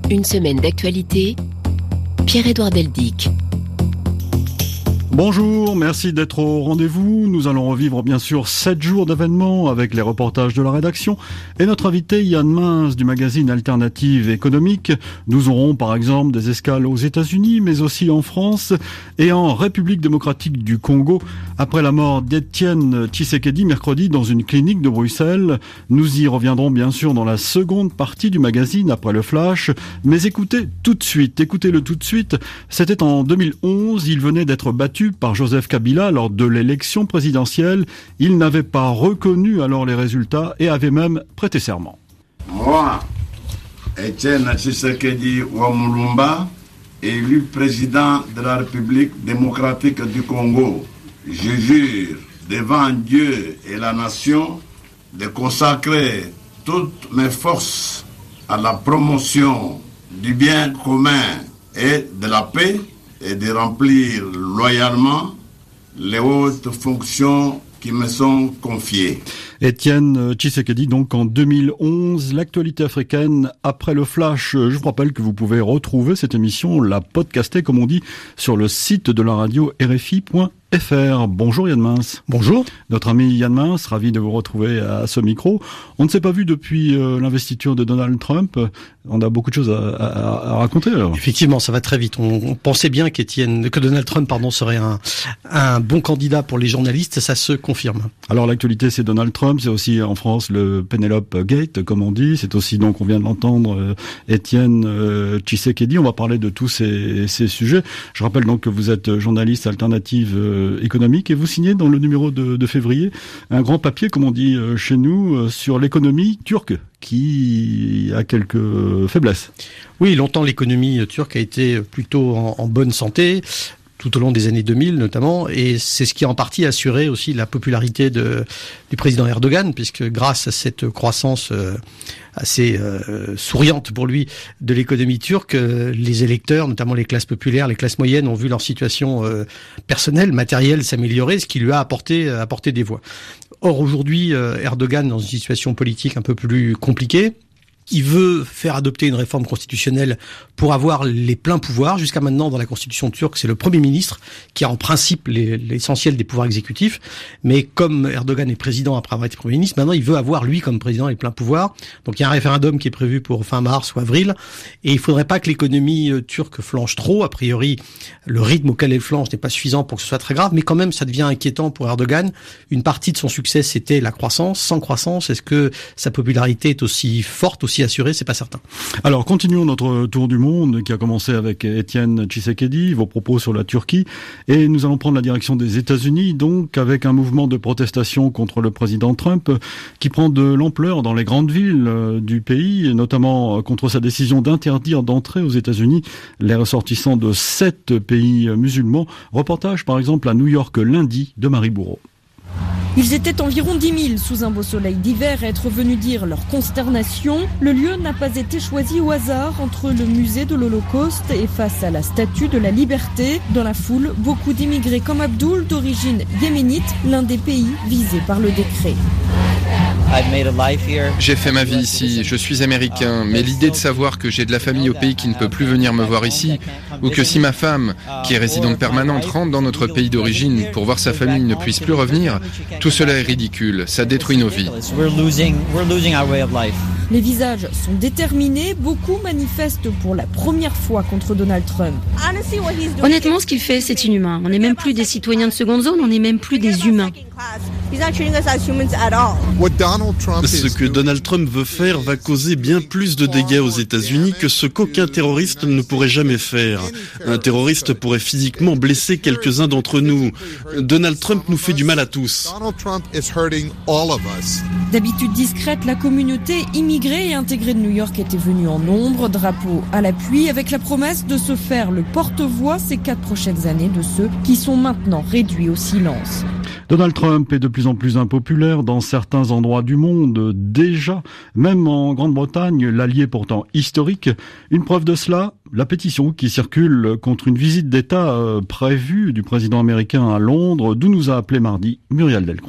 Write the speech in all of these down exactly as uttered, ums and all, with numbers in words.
Une semaine d'actualité, Pierre-Édouard Deldic. Bonjour, merci d'être au rendez-vous. Nous allons revivre bien sûr sept jours d'événements avec les reportages de la rédaction et notre invité Yann Mince du magazine Alternative économique. Nous aurons par exemple des escales aux États-Unis mais aussi en France et en République démocratique du Congo après la mort d'Étienne Tshisekedi mercredi dans une clinique de Bruxelles. Nous y reviendrons bien sûr dans la seconde partie du magazine après le flash. Mais écoutez tout de suite, écoutez-le tout de suite. C'était en deux mille onze, il venait d'être battu par Joseph Kabila lors de l'élection présidentielle. Il n'avait pas reconnu alors les résultats et avait même prêté serment. Moi, Étienne Tshisekedi Wamulumba, élu président de la République démocratique du Congo, je jure devant Dieu et la nation de consacrer toutes mes forces à la promotion du bien commun et de la paix et de remplir loyalement les hautes fonctions qui me sont confiées. Étienne Tshisekedi, donc en deux mille onze, l'actualité africaine après le flash. Je vous rappelle que vous pouvez retrouver cette émission, la podcaster comme on dit, sur le site de la radio R F I point F R. Bonjour Yann Mince. Bonjour. Notre ami Yann Mince, ravi de vous retrouver à ce micro. On ne s'est pas vu depuis euh, l'investiture de Donald Trump. On a beaucoup de choses à, à, à raconter alors. Effectivement, ça va très vite. On, on pensait bien qu'Étienne, que Donald Trump, pardon, serait un, un bon candidat pour les journalistes. Ça se confirme. Alors l'actualité, c'est Donald Trump. C'est aussi en France le Penelope Gate, comme on dit. C'est aussi, donc, on vient de l'entendre, euh, Étienne euh, Tshisekedi. On va parler de tous ces, ces sujets. Je rappelle donc que vous êtes journaliste alternative euh, économique et vous signez dans le numéro de, de février un grand papier, comme on dit euh, chez nous, euh, sur l'économie turque qui a quelques faiblesses. Oui, longtemps l'économie turque a été plutôt en, en bonne santé, tout au long des années deux mille notamment, et c'est ce qui a en partie assuré aussi la popularité de, du président Erdogan, puisque grâce à cette croissance euh, assez euh, souriante pour lui de l'économie turque, euh, les électeurs, notamment les classes populaires, les classes moyennes, ont vu leur situation euh, personnelle, matérielle s'améliorer, ce qui lui a apporté, euh, apporté des voix. Or aujourd'hui, euh, Erdogan, dans une situation politique un peu plus compliquée, il veut faire adopter une réforme constitutionnelle pour avoir les pleins pouvoirs. Jusqu'à maintenant, dans la constitution turque, c'est le Premier ministre qui a en principe les, l'essentiel des pouvoirs exécutifs. Mais comme Erdogan est président après avoir été Premier ministre, maintenant il veut avoir lui comme président les pleins pouvoirs. Donc il y a un référendum qui est prévu pour fin mars ou avril. Et il faudrait pas que l'économie turque flanche trop. A priori, le rythme auquel elle flanche n'est pas suffisant pour que ce soit très grave. Mais quand même, ça devient inquiétant pour Erdogan. Une partie de son succès, c'était la croissance. Sans croissance, est-ce que sa popularité est aussi forte, aussi assuré, c'est pas certain. Alors, continuons notre tour du monde qui a commencé avec Étienne Tshisekedi, vos propos sur la Turquie, et nous allons prendre la direction des États-Unis, donc avec un mouvement de protestation contre le président Trump qui prend de l'ampleur dans les grandes villes du pays, notamment contre sa décision d'interdire d'entrer aux États-Unis les ressortissants de sept pays musulmans. Reportage par exemple à New York lundi de Marie Bourreau. Ils étaient environ dix mille sous un beau soleil d'hiver à être venus dire leur consternation. Le lieu n'a pas été choisi au hasard entre le musée de l'Holocauste et face à la statue de la liberté. Dans la foule, beaucoup d'immigrés comme Abdul, d'origine yéménite, l'un des pays visés par le décret. J'ai fait ma vie ici, je suis américain, mais l'idée de savoir que j'ai de la famille au pays qui ne peut plus venir me voir ici, ou que si ma femme, qui est résidente permanente, rentre dans notre pays d'origine pour voir sa famille ne puisse plus revenir, tout cela est ridicule, ça détruit nos vies. Les visages sont déterminés, beaucoup manifestent pour la première fois contre Donald Trump. Honnêtement, ce qu'il fait, c'est inhumain. On n'est même plus des citoyens de seconde zone, on n'est même plus des humains. Ce que Donald Trump veut faire va causer bien plus de dégâts aux États-Unis que ce qu'aucun terroriste ne pourrait jamais faire. Un terroriste pourrait physiquement blesser quelques-uns d'entre nous. Donald Trump nous fait du mal à tous. D'habitude discrète, la communauté immigrée et intégrée de New York était venue en nombre, drapeau à l'appui, avec la promesse de se faire le porte-voix ces quatre prochaines années de ceux qui sont maintenant réduits au silence. Donald Trump est de plus en plus impopulaire dans certains endroits du monde. Déjà, même en Grande-Bretagne, l'allié pourtant historique. Une preuve de cela, la pétition qui circule contre une visite d'État prévue du président américain à Londres, d'où nous a appelé mardi Muriel Delcroix.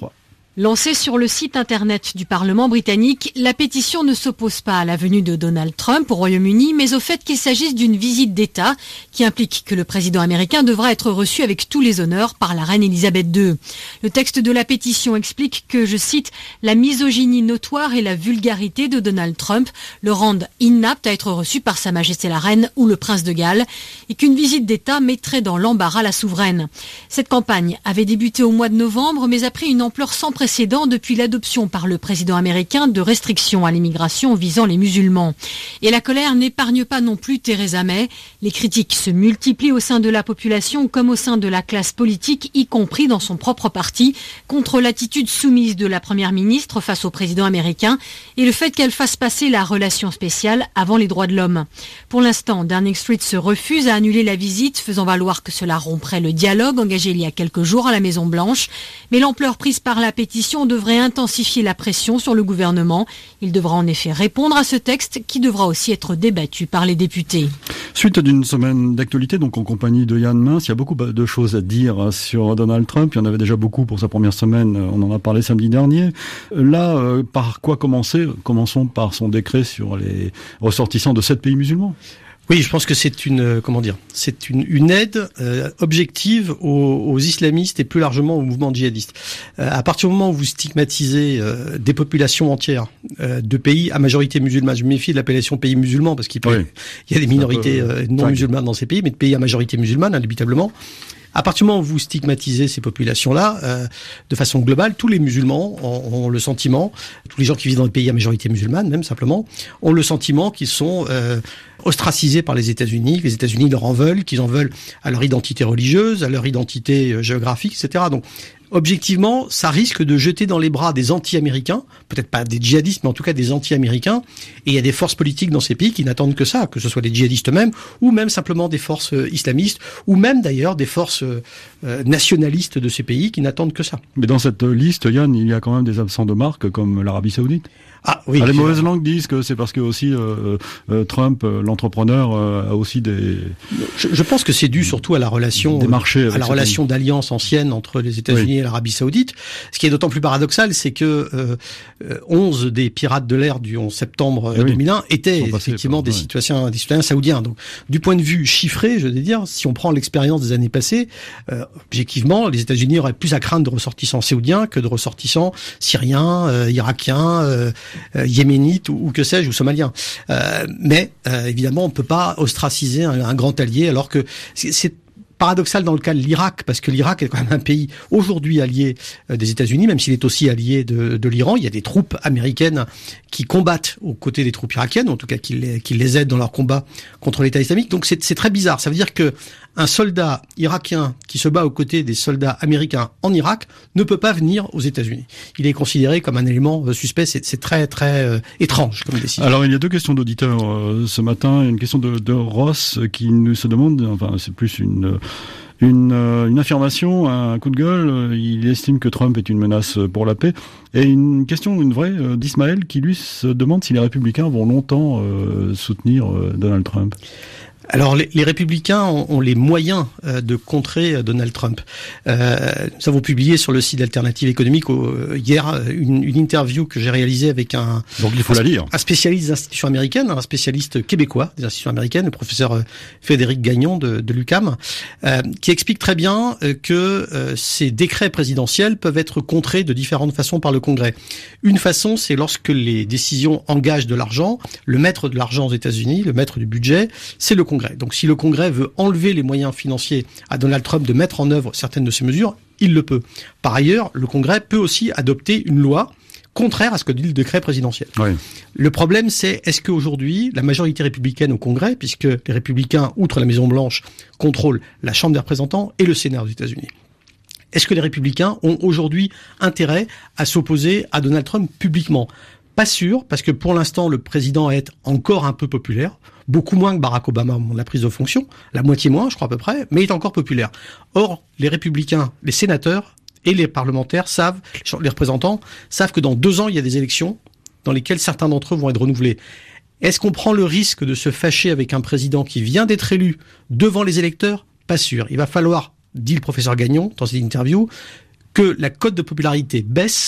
Lancée sur le site internet du Parlement britannique, la pétition ne s'oppose pas à la venue de Donald Trump au Royaume-Uni, mais au fait qu'il s'agisse d'une visite d'État qui implique que le président américain devra être reçu avec tous les honneurs par la reine Elisabeth deux. Le texte de la pétition explique que, je cite, « la misogynie notoire et la vulgarité de Donald Trump le rendent inapte à être reçu par Sa Majesté la Reine ou le Prince de Galles et qu'une visite d'État mettrait dans l'embarras la souveraine ». Cette campagne avait débuté au mois de novembre, mais a pris une ampleur sans précédent depuis l'adoption par le président américain de restrictions à l'immigration visant les musulmans. Et la colère n'épargne pas non plus Theresa May. Les critiques se multiplient au sein de la population comme au sein de la classe politique, y compris dans son propre parti, contre l'attitude soumise de la première ministre face au président américain et le fait qu'elle fasse passer la relation spéciale avant les droits de l'homme. Pour l'instant, Downing Street se refuse à annuler la visite, faisant valoir que cela romprait le dialogue engagé il y a quelques jours à la Maison-Blanche. Mais l'ampleur prise par la pétition devrait intensifier la pression sur le gouvernement. Il devra en effet répondre à ce texte qui devra aussi être débattu par les députés. Suite d'une semaine d'actualité, donc en compagnie de Yann Mintz, il y a beaucoup de choses à dire sur Donald Trump. Il y en avait déjà beaucoup pour sa première semaine, on en a parlé samedi dernier. Là, euh, par quoi commencer ? Commençons par son décret sur les ressortissants de sept pays musulmans. Oui, je pense que c'est une comment dire, c'est une, une aide euh, objective aux, aux islamistes et plus largement aux mouvements djihadistes. Euh, à partir du moment où vous stigmatisez euh, des populations entières euh, de pays à majorité musulmane, je me méfie de l'appellation pays musulmans parce qu'il peut, oui. il y a des minorités euh, non musulmanes dans ces pays, mais de pays à majorité musulmane, indébitablement. À partir du moment où vous stigmatisez ces populations-là, euh, de façon globale, tous les musulmans ont, ont le sentiment, tous les gens qui vivent dans les pays à majorité musulmane, même simplement, ont le sentiment qu'ils sont euh, ostracisés par les États-Unis, que les États-Unis leur en veulent, qu'ils en veulent à leur identité religieuse, à leur identité euh, géographique, et cetera. Donc, objectivement, ça risque de jeter dans les bras des anti-américains, peut-être pas des djihadistes, mais en tout cas des anti-américains, et il y a des forces politiques dans ces pays qui n'attendent que ça, que ce soit des djihadistes eux-mêmes, ou même simplement des forces euh, islamistes, ou même d'ailleurs des forces euh, nationalistes de ces pays qui n'attendent que ça. Mais dans cette liste, Yann, il y a quand même des absents de marque, comme l'Arabie Saoudite. Ah oui. Ah, les mauvaises langues disent que c'est parce que aussi euh, euh, Trump, euh, l'entrepreneur, euh, a aussi des. Je, je pense que c'est dû surtout à la relation des marchés, à la relation d'alliance ancienne entre les États-Unis oui. et l'Arabie Saoudite. Ce qui est d'autant plus paradoxal, c'est que euh, onze des pirates de l'ère du onze septembre eh oui. deux mille un étaient effectivement par, des, ouais. citoyens, des citoyens saoudiens. Donc, du point de vue chiffré, je veux dire, si on prend l'expérience des années passées, euh, objectivement, les États-Unis auraient plus à craindre de ressortissants saoudiens que de ressortissants syriens, euh, irakiens. Euh, Euh, yéménites ou, ou que sais-je, ou somaliens. Euh, mais euh, évidemment, on ne peut pas ostraciser un, un grand allié, alors que c'est, c'est paradoxal dans le cas de l'Irak, parce que l'Irak est quand même un pays aujourd'hui allié euh, des États-Unis, même s'il est aussi allié de, de l'Iran. Il y a des troupes américaines qui combattent aux côtés des troupes irakiennes, en tout cas qui les, qui les aident dans leur combat contre l'État islamique. Donc c'est, c'est très bizarre. Ça veut dire que un soldat irakien qui se bat aux côtés des soldats américains en Irak ne peut pas venir aux États-Unis. Il est considéré comme un élément suspect. C'est, c'est très très euh, étrange comme décision. Alors il y a deux questions d'auditeurs euh, ce matin. Une question de, de Ross qui nous se demande, enfin c'est plus une une, euh, une affirmation, un coup de gueule. Il estime que Trump est une menace pour la paix. Et une question, une vraie, euh, d'Ismaël qui lui se demande si les Républicains vont longtemps euh, soutenir euh, Donald Trump. Alors, les, les Républicains ont, ont les moyens euh, de contrer euh, Donald Trump. Euh, nous avons publié sur le site d'Alternative économique euh, hier une, une interview que j'ai réalisée avec un, Donc, il faut un, la lire. un spécialiste des institutions américaines, un spécialiste québécois des institutions américaines, le professeur euh, Frédéric Gagnon de, de l'U Q A M, euh, qui explique très bien euh, que euh, ces décrets présidentiels peuvent être contrés de différentes façons par le Congrès. Une façon, c'est lorsque les décisions engagent de l'argent. Le maître de l'argent aux États-Unis, le maître du budget, c'est le Congrès. Donc si le Congrès veut enlever les moyens financiers à Donald Trump de mettre en œuvre certaines de ces mesures, il le peut. Par ailleurs, le Congrès peut aussi adopter une loi contraire à ce que dit le décret présidentiel. Oui. Le problème, c'est est-ce qu'aujourd'hui, la majorité républicaine au Congrès, puisque les républicains, outre la Maison-Blanche, contrôlent la Chambre des représentants et le Sénat aux États-Unis, est-ce que les républicains ont aujourd'hui intérêt à s'opposer à Donald Trump publiquement ? Pas sûr, parce que pour l'instant, le président est encore un peu populaire, beaucoup moins que Barack Obama au moment de la prise de fonction, la moitié moins, je crois à peu près, mais il est encore populaire. Or, les républicains, les sénateurs et les parlementaires savent, les représentants, savent que dans deux ans, il y a des élections dans lesquelles certains d'entre eux vont être renouvelés. Est-ce qu'on prend le risque de se fâcher avec un président qui vient d'être élu devant les électeurs ? Pas sûr. Il va falloir, dit le professeur Gagnon dans cette interview, que la cote de popularité baisse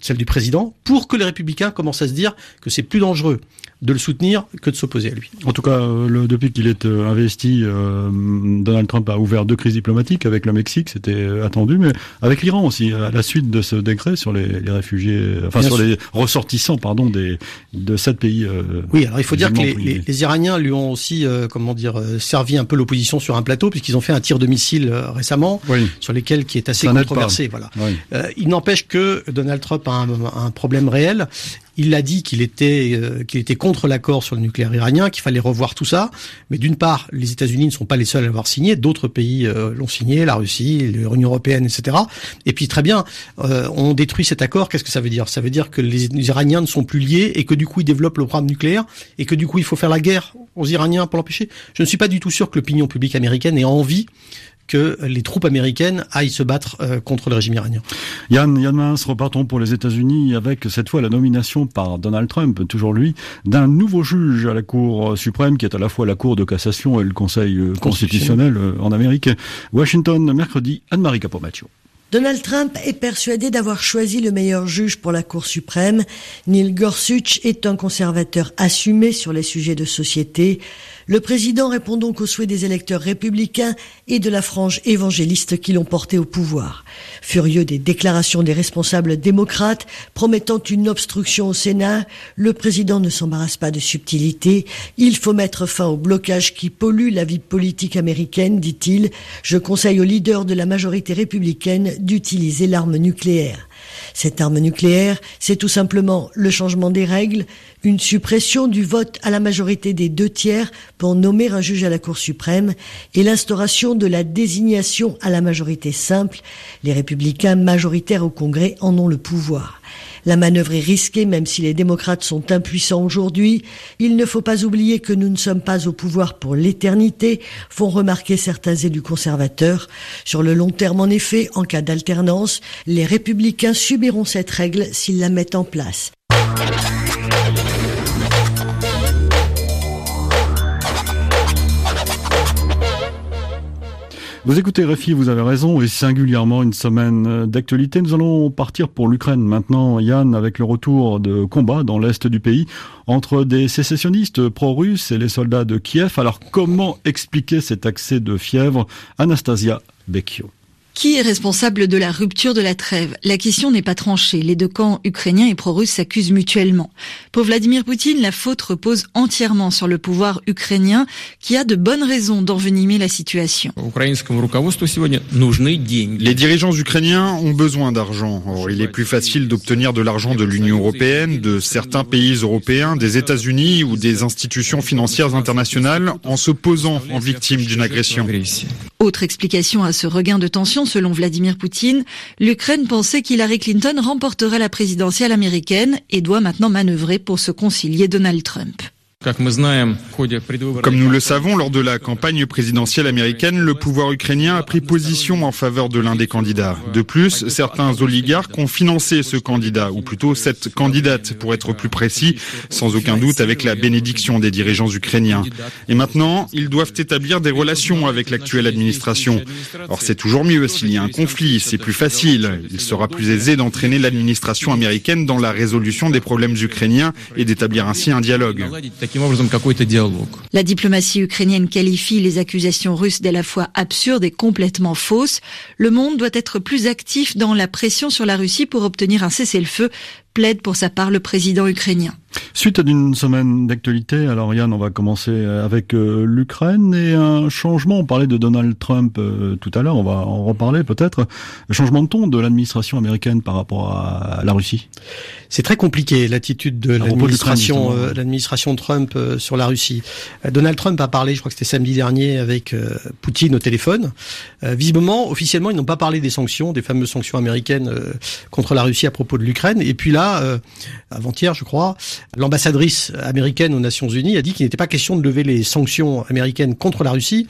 celle du président, pour que les républicains commencent à se dire que c'est plus dangereux de le soutenir que de s'opposer à lui. En tout cas, le, depuis qu'il est euh, investi, euh, Donald Trump a ouvert deux crises diplomatiques avec le Mexique, c'était attendu, mais avec l'Iran aussi, à la suite de ce décret sur les, les réfugiés, enfin Bien sur sûr. les ressortissants, pardon, des, de sept pays. Euh, oui, alors il faut dire que les, les, les Iraniens lui ont aussi, euh, comment dire, euh, servi un peu l'opposition sur un plateau, puisqu'ils ont fait un tir de missile euh, récemment, oui. sur lesquels qui est assez Ça controversé. Voilà. Oui. Euh, il n'empêche que Donald Trump a un, un problème réel. Il a dit qu'il était euh, qu'il était contre l'accord sur le nucléaire iranien, qu'il fallait revoir tout ça. Mais d'une part, les États-Unis ne sont pas les seuls à l'avoir signé, d'autres pays euh, l'ont signé, la Russie, l'Union européenne, et cetera. Et puis très bien, euh, on détruit cet accord. Qu'est-ce que ça veut dire ? Ça veut dire que les, les Iraniens ne sont plus liés et que du coup ils développent le programme nucléaire et que du coup il faut faire la guerre aux Iraniens pour l'empêcher. Je ne suis pas du tout sûr que l'opinion publique américaine ait envie que les troupes américaines aillent se battre euh, contre le régime iranien. Yann, Yann Mins, repartons pour les États-Unis avec cette fois la nomination par Donald Trump, toujours lui, d'un nouveau juge à la Cour suprême qui est à la fois la Cour de cassation et le Conseil constitutionnel en Amérique. Washington, mercredi, Anne-Marie Capomaccio. Donald Trump est persuadé d'avoir choisi le meilleur juge pour la Cour suprême. Neil Gorsuch est un conservateur assumé sur les sujets de société. Le président répond donc aux souhaits des électeurs républicains et de la frange évangéliste qui l'ont porté au pouvoir. Furieux des déclarations des responsables démocrates promettant une obstruction au Sénat, le président ne s'embarrasse pas de subtilité. Il faut mettre fin au blocage qui pollue la vie politique américaine, dit-il. Je conseille aux leaders de la majorité républicaine d'utiliser l'arme nucléaire. Cette arme nucléaire, c'est tout simplement le changement des règles, une suppression du vote à la majorité des deux tiers pour nommer un juge à la Cour suprême et l'instauration de la désignation à la majorité simple. Les républicains majoritaires au Congrès en ont le pouvoir. La manœuvre est risquée, même si les démocrates sont impuissants aujourd'hui. Il ne faut pas oublier que nous ne sommes pas au pouvoir pour l'éternité, font remarquer certains élus conservateurs. Sur le long terme, en effet, en cas d'alternance, les républicains subiront cette règle s'ils la mettent en place. Vous écoutez R F I, vous avez raison, et singulièrement une semaine d'actualité. Nous allons partir pour l'Ukraine maintenant, Yann, avec le retour de combats dans l'est du pays entre des sécessionnistes pro-russes et les soldats de Kiev. Alors comment expliquer cet accès de fièvre ? Anastasia Becchio. Qui est responsable de la rupture de la trêve ? La question n'est pas tranchée. Les deux camps ukrainiens et pro-russes s'accusent mutuellement. Pour Vladimir Poutine, la faute repose entièrement sur le pouvoir ukrainien qui a de bonnes raisons d'envenimer la situation. Les dirigeants ukrainiens ont besoin d'argent. Or, il est plus facile d'obtenir de l'argent de l'Union européenne, de certains pays européens, des États-Unis ou des institutions financières internationales en se posant en victime d'une agression. Autre explication à ce regain de tension, selon Vladimir Poutine, l'Ukraine pensait qu'Hillary Clinton remporterait la présidentielle américaine et doit maintenant manœuvrer pour se concilier Donald Trump. Comme nous le savons, lors de la campagne présidentielle américaine, le pouvoir ukrainien a pris position en faveur de l'un des candidats. De plus, certains oligarques ont financé ce candidat, ou plutôt cette candidate, pour être plus précis, sans aucun doute avec la bénédiction des dirigeants ukrainiens. Et maintenant, ils doivent établir des relations avec l'actuelle administration. Or, c'est toujours mieux s'il y a un conflit, c'est plus facile. Il sera plus aisé d'entraîner l'administration américaine dans la résolution des problèmes ukrainiens et d'établir ainsi un dialogue. La diplomatie ukrainienne qualifie les accusations russes d'à la fois absurdes et complètement fausses. Le monde doit être plus actif dans la pression sur la Russie pour obtenir un cessez-le-feu, plaide pour sa part le président ukrainien. Suite d'une semaine d'actualité, alors Yann, on va commencer avec euh, l'Ukraine et un changement. On parlait de Donald Trump euh, tout à l'heure, on va en reparler peut-être. Le changement de ton de l'administration américaine par rapport à, à la Russie. C'est très compliqué l'attitude de l'administration, euh, l'administration Trump euh, sur la Russie. Euh, Donald Trump a parlé, je crois que c'était samedi dernier, avec euh, Poutine au téléphone. Euh, visiblement, officiellement, ils n'ont pas parlé des sanctions, des fameuses sanctions américaines euh, contre la Russie à propos de l'Ukraine. Et puis là, euh, avant-hier, je crois, l'ambassadrice américaine aux Nations Unies a dit qu'il n'était pas question de lever les sanctions américaines contre la Russie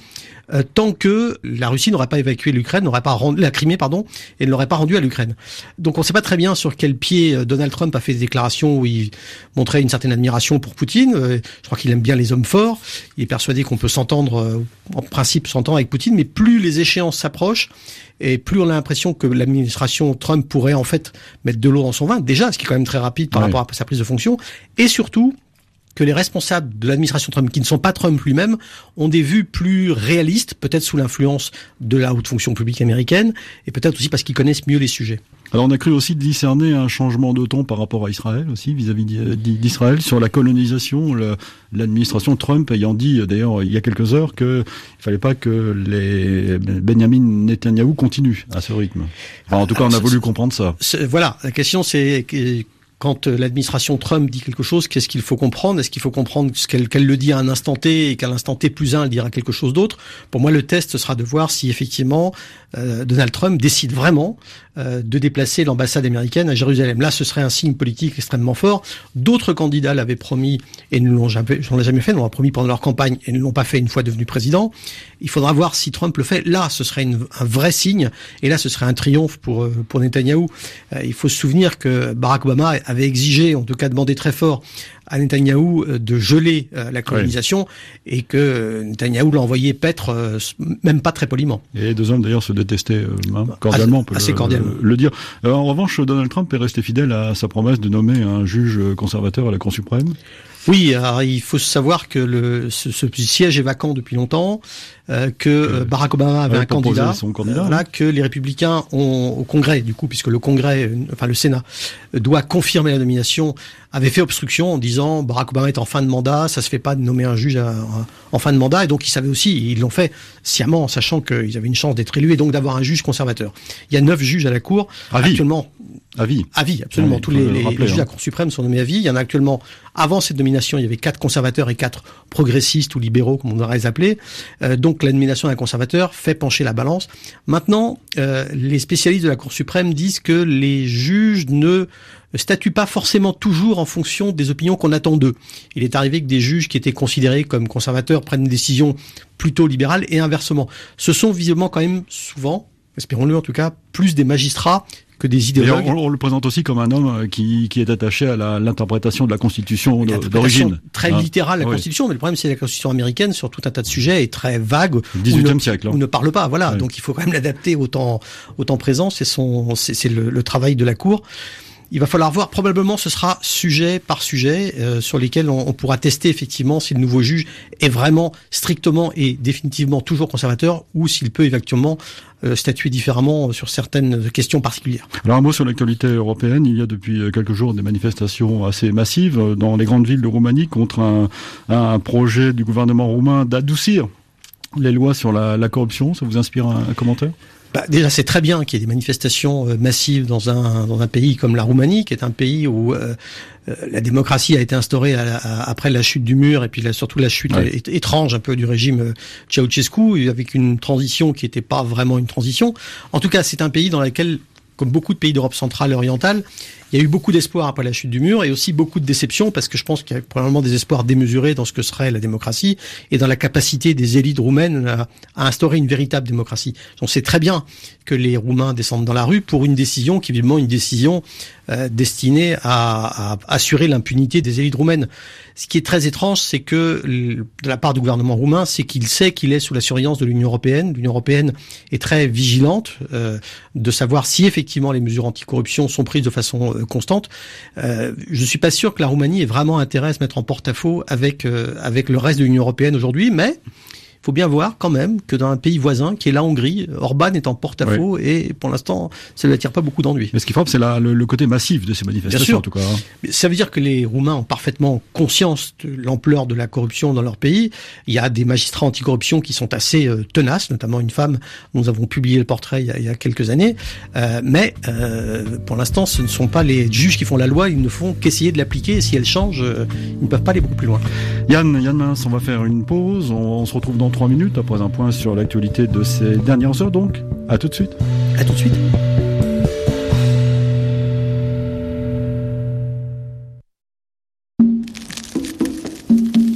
euh, tant que la Russie n'aurait pas évacué l'Ukraine, n'aurait pas rendu la Crimée, pardon, et ne l'aurait pas rendu à l'Ukraine. Donc on ne sait pas très bien sur quel pied euh, Donald Trump a fait des déclarations où il montrait une certaine admiration pour Poutine. Euh, je crois qu'il aime bien les hommes forts. Il est persuadé qu'on peut s'entendre, euh, en principe s'entendre avec Poutine, mais plus les échéances s'approchent, et plus on a l'impression que l'administration Trump pourrait en fait mettre de l'eau dans son vin, déjà, ce qui est quand même très rapide par ouais. rapport à sa prise de fonction, et surtout que les responsables de l'administration Trump, qui ne sont pas Trump lui-même, ont des vues plus réalistes, peut-être sous l'influence de la haute fonction publique américaine, et peut-être aussi parce qu'ils connaissent mieux les sujets. Alors on a cru aussi discerner un changement de ton par rapport à Israël aussi, vis-à-vis d'Israël, sur la colonisation, le, l'administration Trump ayant dit d'ailleurs il y a quelques heures qu'il ne fallait pas que les Benjamin Netanyahou continuent à ce rythme. Enfin, en tout cas on a voulu comprendre ça. Voilà, la question c'est... Quand l'administration Trump dit quelque chose, qu'est-ce qu'il faut comprendre ? Est-ce qu'il faut comprendre ce qu'elle, qu'elle le dit à un instant T et qu'à l'instant T plus un, elle dira quelque chose d'autre ? Pour moi, le test sera de voir si effectivement euh, Donald Trump décide vraiment euh, de déplacer l'ambassade américaine à Jérusalem. Là, ce serait un signe politique extrêmement fort. D'autres candidats l'avaient promis et ne l'ont jamais, ne l'ont jamais fait, l'ont promis pendant leur campagne et ne l'ont pas fait une fois devenu président. Il faudra voir si Trump le fait. Là, ce serait une, un vrai signe et là, ce serait un triomphe pour pour Netanyahou. Euh, il faut se souvenir que Barack Obama avait exigé, en tout cas demandé très fort à Netanyahou de geler euh, la colonisation oui. et que euh, Netanyahou l'a envoyé paître, euh, même pas très poliment. Et les deux hommes d'ailleurs se détestaient euh, hein, cordialement, on peut assez le, cordialement. Le, le dire. Alors, en revanche, Donald Trump est resté fidèle à sa promesse de nommer un juge conservateur à la Cour suprême. Oui, alors il faut savoir que le, ce, ce siège est vacant depuis longtemps, euh, que euh, Barack Obama avait un candidat, son candidat euh, là, hein. que les Républicains ont au Congrès, du coup, puisque le Congrès, enfin le Sénat, doit confirmer la nomination, avait fait obstruction en disant Barack Obama est en fin de mandat, ça se fait pas de nommer un juge à, à, en fin de mandat, et donc ils savaient aussi, ils l'ont fait sciemment, en sachant qu'ils avaient une chance d'être élus et donc d'avoir un juge conservateur. Il y a neuf juges à la Cour à vie. actuellement. À vie. À vie, absolument. Oui, Tous les, les, rappeler, les juges de hein. la Cour suprême sont nommés à vie. Il y en a actuellement, avant cette nomination, il y avait quatre conservateurs et quatre progressistes ou libéraux, comme on devrait les appeler. Euh, donc la nomination d'un conservateur fait pencher la balance. Maintenant, euh, les spécialistes de la Cour suprême disent que les juges ne statuent pas forcément toujours en fonction des opinions qu'on attend d'eux. Il est arrivé que des juges qui étaient considérés comme conservateurs prennent une décision plutôt libérale et inversement. Ce sont visiblement quand même souvent, espérons-le en tout cas, plus des magistrats que des idéologues. On, on le présente aussi comme un homme qui, qui est attaché à la, l'interprétation de la Constitution de, d'origine. Très hein. littérale la oui. Constitution, mais le problème c'est que la Constitution américaine sur tout un tas de sujets est très vague. dix-huitième siècle. Hein. Ou ne parle pas, voilà. Oui. Donc il faut quand même l'adapter au temps, au temps présent. C'est son, c'est, c'est le, le travail de la Cour. Il va falloir voir, probablement ce sera sujet par sujet euh, sur lesquels on, on pourra tester effectivement si le nouveau juge est vraiment strictement et définitivement toujours conservateur ou s'il peut éventuellement euh, statuer différemment sur certaines questions particulières. Alors un mot sur l'actualité européenne. Il y a depuis quelques jours des manifestations assez massives dans les grandes villes de Roumanie contre un, un projet du gouvernement roumain d'adoucir les lois sur la, la corruption. Ça vous inspire un, un commentaire ? Bah, déjà, c'est très bien qu'il y ait des manifestations euh, massives dans un dans un pays comme la Roumanie, qui est un pays où euh, euh, la démocratie a été instaurée à, à, après la chute du mur et puis là, surtout la chute ouais. é- étrange un peu du régime euh, Ceausescu, avec une transition qui n'était pas vraiment une transition. En tout cas, c'est un pays dans lequel, comme beaucoup de pays d'Europe centrale et orientale, il y a eu beaucoup d'espoir après la chute du mur et aussi beaucoup de déception parce que je pense qu'il y a probablement des espoirs démesurés dans ce que serait la démocratie et dans la capacité des élites roumaines à, à instaurer une véritable démocratie. On sait très bien que les Roumains descendent dans la rue pour une décision qui est évidemment une décision euh, destinée à, à assurer l'impunité des élites roumaines. Ce qui est très étrange, c'est que de la part du gouvernement roumain, c'est qu'il sait qu'il est sous la surveillance de l'Union européenne. L'Union européenne est très vigilante euh, de savoir si effectivement les mesures anticorruption sont prises de façon euh, constante. Euh, je suis pas sûr que la Roumanie ait vraiment intérêt à se mettre en porte-à-faux avec euh, avec le reste de l'Union européenne aujourd'hui, mais il faut bien voir quand même que dans un pays voisin, qui est la Hongrie, Orban est en porte-à-faux oui. et pour l'instant, ça ne lui attire pas beaucoup d'ennuis. Mais ce qui frappe, c'est la, le, le côté massif de ces manifestations, bien sûr. En tout cas. Hein. Ça veut dire que les Roumains ont parfaitement conscience de l'ampleur de la corruption dans leur pays. Il y a des magistrats anticorruption qui sont assez euh, tenaces, notamment une femme dont nous avons publié le portrait il y a, il y a quelques années. Euh, mais euh, pour l'instant, ce ne sont pas les juges qui font la loi, ils ne font qu'essayer de l'appliquer. Et si elle change, euh, ils ne peuvent pas aller beaucoup plus loin. Yann, Yann Mince, on va faire une pause. On, on se retrouve dans trois minutes après un point sur l'actualité de ces dernières heures. Donc, à tout de suite. À tout de suite.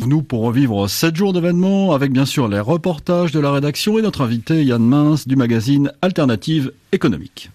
nous, pour revivre sept jours d'événements, avec bien sûr les reportages de la rédaction et notre invité Yann Mince du magazine Alternative économique.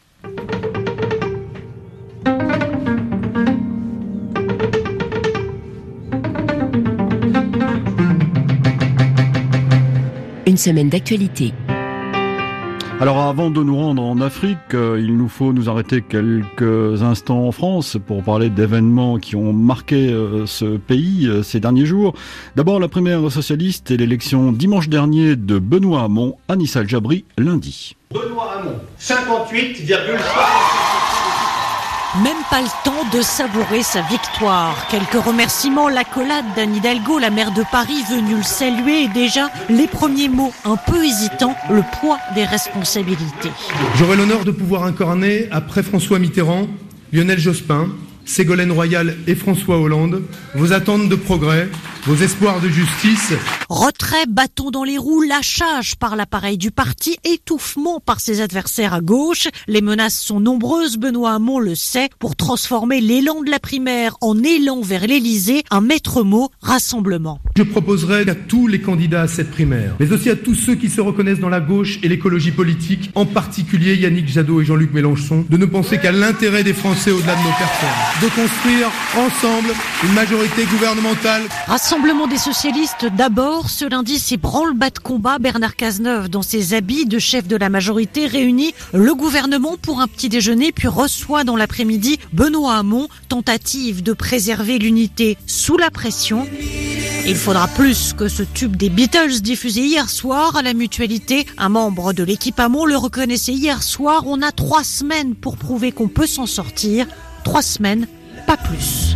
Une semaine d'actualité. Alors avant de nous rendre en Afrique, euh, il nous faut nous arrêter quelques instants en France pour parler d'événements qui ont marqué euh, ce pays euh, ces derniers jours. D'abord la primaire socialiste et l'élection dimanche dernier de Benoît Hamon à Nissa El-Jabri lundi. Benoît Hamon, cinquante-huit virgule soixante-six. Même pas le temps de savourer sa victoire. Quelques remerciements, l'accolade d'Anne Hidalgo, la maire de Paris, venue le saluer, et déjà les premiers mots un peu hésitants, le poids des responsabilités. J'aurai l'honneur de pouvoir incarner, après François Mitterrand, Lionel Jospin, Ségolène Royal et François Hollande, vos attentes de progrès, vos espoirs de justice. Retrait, bâton dans les roues, lâchage par l'appareil du parti, étouffement par ses adversaires à gauche. Les menaces sont nombreuses, Benoît Hamon le sait, pour transformer l'élan de la primaire en élan vers l'Élysée, un maître mot, rassemblement. Je proposerai à tous les candidats à cette primaire, mais aussi à tous ceux qui se reconnaissent dans la gauche et l'écologie politique, en particulier Yannick Jadot et Jean-Luc Mélenchon, de ne penser qu'à l'intérêt des Français au-delà de nos personnes, de construire ensemble une majorité gouvernementale. Rassemblement des socialistes d'abord. Ce lundi, c'est branle-bas de combat. Bernard Cazeneuve, dans ses habits de chef de la majorité, réunit le gouvernement pour un petit déjeuner, puis reçoit dans l'après-midi Benoît Hamon. Tentative de préserver l'unité sous la pression. Il faudra plus que ce tube des Beatles diffusé hier soir à la Mutualité. Un membre de l'équipe Hamon le reconnaissait hier soir. On a trois semaines pour prouver qu'on peut s'en sortir. Trois semaines, pas plus.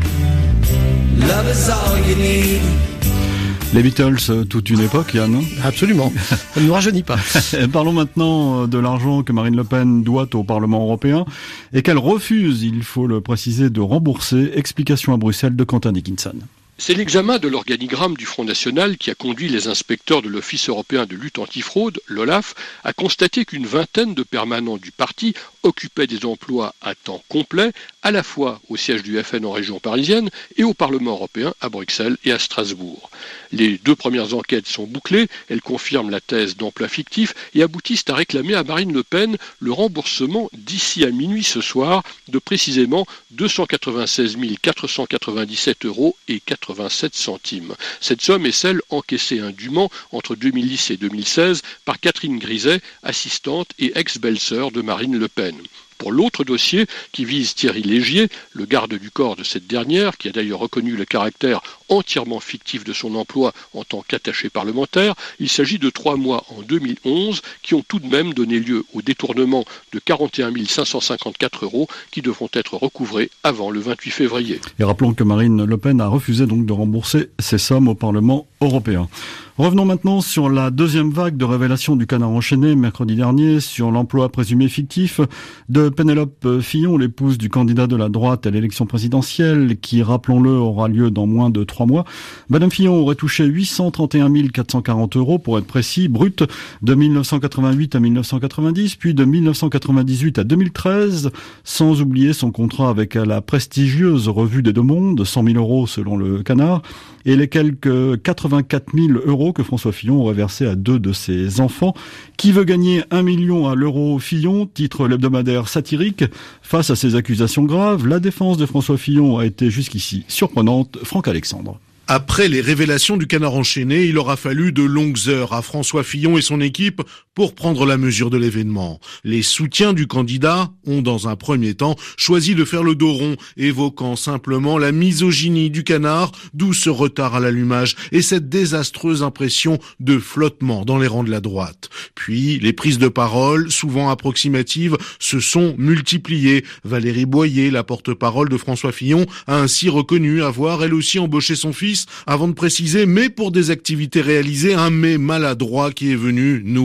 Les Beatles, toute une époque, Yann. Absolument, ça ne nous rajeunit pas. Parlons maintenant de l'argent que Marine Le Pen doit au Parlement européen et qu'elle refuse, il faut le préciser, de rembourser. Explication à Bruxelles de Quentin Dickinson. C'est l'examen de l'organigramme du Front National qui a conduit les inspecteurs de l'Office européen de lutte antifraude, l'OLAF, à constater qu'une vingtaine de permanents du parti occupaient des emplois à temps complet, à la fois au siège du F N en région parisienne et au Parlement européen à Bruxelles et à Strasbourg. Les deux premières enquêtes sont bouclées, elles confirment la thèse d'emploi fictif et aboutissent à réclamer à Marine Le Pen le remboursement d'ici à minuit ce soir de précisément deux cent quatre-vingt-seize mille quatre cent quatre-vingt-dix-sept euros et quatre-vingt-sept centimes. Cette somme est celle encaissée indûment entre deux mille dix et deux mille seize par Catherine Griset, assistante et ex-belle-sœur de Marine Le Pen. Pour l'autre dossier, qui vise Thierry Légier, le garde du corps de cette dernière, qui a d'ailleurs reconnu le caractère entièrement fictif de son emploi en tant qu'attaché parlementaire, il s'agit de trois mois en deux mille onze qui ont tout de même donné lieu au détournement de quarante et un mille cinq cent cinquante-quatre euros qui devront être recouvrés avant le vingt-huit février. Et rappelons que Marine Le Pen a refusé donc de rembourser ces sommes au Parlement européen. Revenons maintenant sur la deuxième vague de révélations du Canard enchaîné mercredi dernier sur l'emploi présumé fictif de Pénélope Fillon, l'épouse du candidat de la droite à l'élection présidentielle qui, rappelons-le, aura lieu dans moins de trois mois. Madame Fillon aurait touché huit cent trente et un mille quatre cent quarante euros, pour être précis, brut, de mille neuf cent quatre-vingt-huit à mille neuf cent quatre-vingt-dix, puis de mille neuf cent quatre-vingt-dix-huit à deux mille treize, sans oublier son contrat avec la prestigieuse Revue des Deux Mondes, cent mille euros selon le Canard, et les quelques quatre-vingt-quatre mille euros que François Fillon aurait versé à deux de ses enfants. Qui veut gagner un million à l'euro Fillon, titre l'hebdomadaire satirique. Face à ces accusations graves, la défense de François Fillon a été jusqu'ici surprenante. Franck Alexandre. Après les révélations du Canard enchaîné, il aura fallu de longues heures à François Fillon et son équipe pour prendre la mesure de l'événement. Les soutiens du candidat ont, dans un premier temps, choisi de faire le dos rond, évoquant simplement la misogynie du Canard, d'où ce retard à l'allumage et cette désastreuse impression de flottement dans les rangs de la droite. Puis, les prises de parole, souvent approximatives, se sont multipliées. Valérie Boyer, la porte-parole de François Fillon, a ainsi reconnu avoir elle aussi embauché son fils, avant de préciser, mais pour des activités réalisées, un mais maladroit qui est venu nourrir les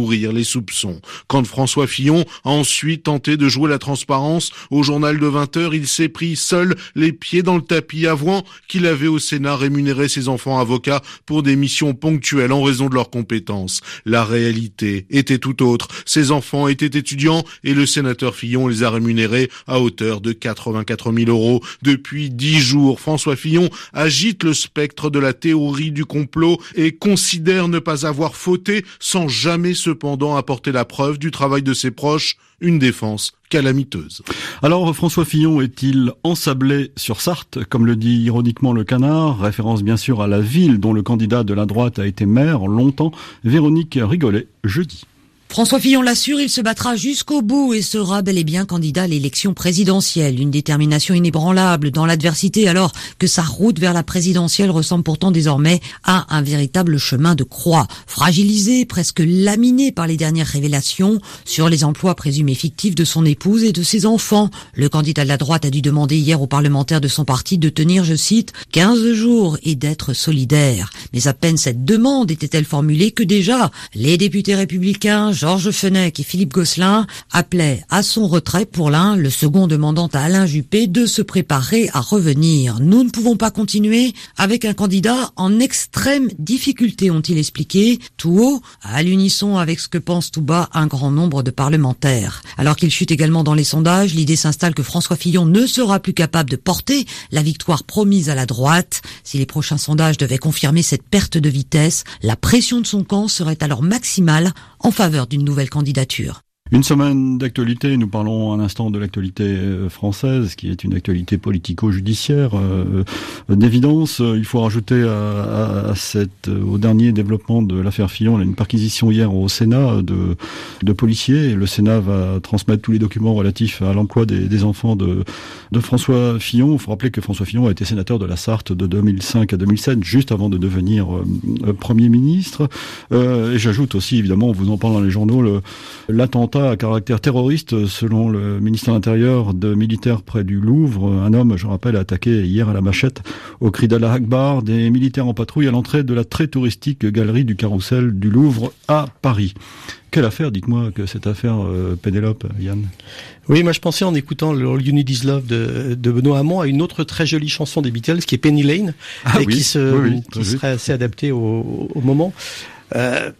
les soupçons. Quand François Fillon a ensuite tenté de jouer la transparence au journal de vingt heures, il s'est pris seul les pieds dans le tapis, avouant qu'il avait au Sénat rémunéré ses enfants avocats pour des missions ponctuelles en raison de leurs compétences. La réalité était tout autre. Ses enfants étaient étudiants et le sénateur Fillon les a rémunérés à hauteur de quatre-vingt-quatre mille euros. Depuis dix jours, François Fillon agite le spectre de la théorie du complot et considère ne pas avoir fauté, sans jamais cependant apporter la preuve du travail de ses proches, une défense calamiteuse. Alors, François Fillon est-il ensablé sur Sarthe, comme le dit ironiquement le Canard, référence bien sûr à la ville dont le candidat de la droite a été maire longtemps, Véronique Rigolet, jeudi. François Fillon l'assure, il se battra jusqu'au bout et sera bel et bien candidat à l'élection présidentielle. Une détermination inébranlable dans l'adversité, alors que sa route vers la présidentielle ressemble pourtant désormais à un véritable chemin de croix. Fragilisé, presque laminé par les dernières révélations sur les emplois présumés fictifs de son épouse et de ses enfants. Le candidat de la droite a dû demander hier aux parlementaires de son parti de tenir, je cite, quinze jours et d'être solidaire. Mais à peine cette demande était-elle formulée que déjà les députés républicains Georges Fenech et Philippe Gosselin appelaient à son retrait pour l'un, le second demandant à Alain Juppé de se préparer à revenir. Nous ne pouvons pas continuer avec un candidat en extrême difficulté, ont-ils expliqué, tout haut, à l'unisson avec ce que pense tout bas un grand nombre de parlementaires. Alors qu'il chute également dans les sondages, l'idée s'installe que François Fillon ne sera plus capable de porter la victoire promise à la droite. Si les prochains sondages devaient confirmer cette perte de vitesse, la pression de son camp serait alors maximale en faveur d'une nouvelle candidature. Une semaine d'actualité, nous parlons un instant de l'actualité française, qui est une actualité politico-judiciaire euh, d'évidence. Il faut rajouter à, à, à cette, au dernier développement de l'affaire Fillon, une perquisition hier au Sénat de, de policiers. Le Sénat va transmettre tous les documents relatifs à l'emploi des, des enfants de, de François Fillon. Il faut rappeler que François Fillon a été sénateur de la Sarthe de deux mille cinq à deux mille sept, juste avant de devenir euh, Premier ministre. Euh, et j'ajoute aussi, évidemment, on vous en parle dans les journaux, le, l'attentat à caractère terroriste, selon le ministère de l'Intérieur, de militaires près du Louvre. Un homme, je rappelle, a attaqué hier à la machette au cri d'Allah Akbar des militaires en patrouille à l'entrée de la très touristique galerie du Carrousel du Louvre à Paris. Quelle affaire, dites-moi, que cette affaire euh, Pénélope, Yann? Oui, moi je pensais en écoutant le All You Need Is Love de, de Benoît Hamon à une autre très jolie chanson des Beatles qui est Penny Lane, ah, et oui, qui, se, oui, oui, qui oui. serait assez adaptée au, au moment. Euh,